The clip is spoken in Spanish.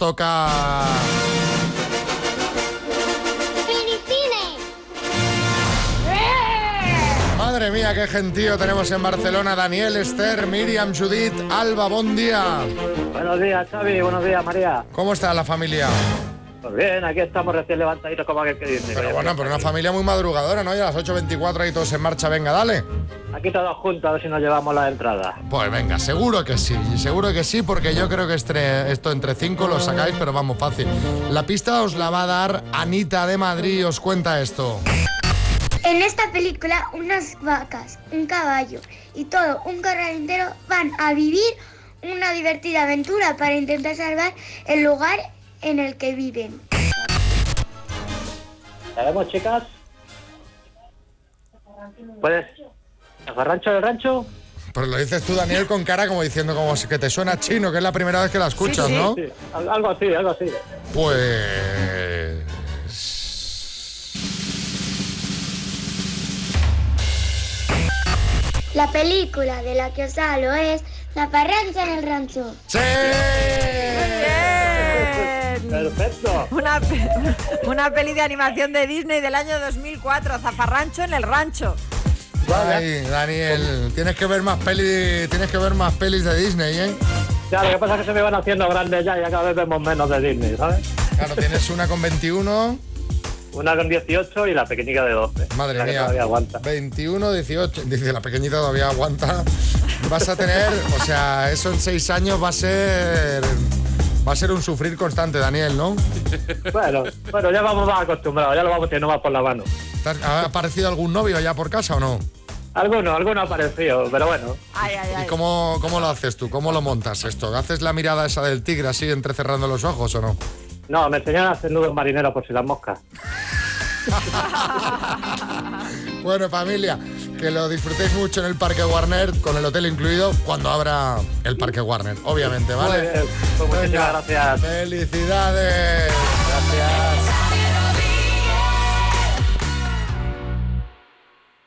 toca... Madre mía, qué gentío tenemos en Barcelona. Daniel, Esther, Miriam, Judith, Alba, buen día. Buenos días, Xavi, buenos días, María. ¿Cómo está la familia? Pues bien, aquí estamos recién levantaditos como aquel que dice. Pero bueno, pero una familia muy madrugadora, ¿no? Y a las 8:24 ahí todos en marcha, venga, dale. Aquí todos juntos, a ver si nos llevamos la entrada. Pues venga, seguro que sí, porque yo creo que esto entre 5 lo sacáis, pero vamos, fácil. La pista os la va a dar Anita de Madrid y os cuenta esto. En esta película, unas vacas, un caballo y todo un corral entero van a vivir una divertida aventura para intentar salvar el lugar en el que viven. ¿Sabemos, chicas? ¿Puedes? ¿El rancho del rancho? Pues lo dices tú, Daniel, con cara como diciendo como que te suena chino, que es la primera vez que la escuchas, sí, ¿no? Sí, algo así, algo así. Pues... La película de la que os hablo es Zafarrancho en el rancho. ¡Sí! ¡Perfecto! Una peli de animación de Disney del año 2004, Zafarrancho en el rancho. Ay, Daniel, tienes que ver más pelis de Disney, ¿eh? Ya, lo que pasa es que se me van haciendo grandes ya cada vez vemos menos de Disney, ¿sabes? Claro, tienes una con 21... Una con 18 y la pequeñita de 12. Madre la que mía, todavía aguanta. 21, 18, dice la pequeñita todavía aguanta. Vas a tener, o sea, eso en 6 años va a ser un sufrir constante, Daniel, ¿no? Bueno, ya vamos más acostumbrados, ya lo vamos teniendo más por la mano. ¿Ha aparecido algún novio ya por casa o no? Alguno ha aparecido, pero bueno. ¿Y cómo lo haces tú? ¿Cómo lo montas esto? ¿Haces la mirada esa del tigre así entrecerrando los ojos o no? No, me enseñaron a hacer nudos marineros por si las moscas. Bueno, familia, que lo disfrutéis mucho en el Parque Warner, con el hotel incluido, cuando abra el Parque Warner, obviamente, ¿vale? Muy bien, pues muchísimas gracias. ¡Felicidades! Gracias.